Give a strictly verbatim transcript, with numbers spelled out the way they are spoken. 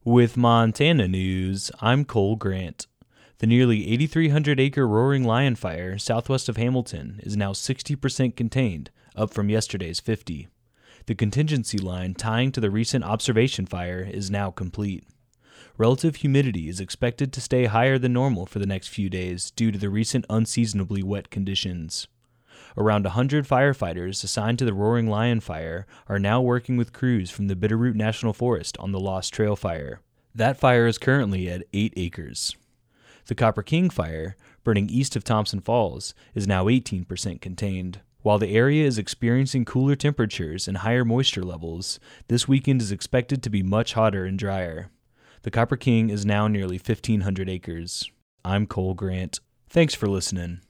With Montana news, I'm Cole Grant. The nearly eighty-three hundred acre Roaring Lion Fire southwest of Hamilton is now sixty percent contained, up from yesterday's fifty. The contingency line tying to the recent observation fire is now complete. Relative humidity is expected to stay higher than normal for the next few days due to the recent unseasonably wet conditions. Around one hundred firefighters assigned to the Roaring Lion Fire are now working with crews from the Bitterroot National Forest on the Lost Trail Fire. That fire is currently at eight acres. The Copper King Fire, burning east of Thompson Falls, is now eighteen percent contained. While the area is experiencing cooler temperatures and higher moisture levels, this weekend is expected to be much hotter and drier. The Copper King is now nearly fifteen hundred acres. I'm Cole Grant. Thanks for listening.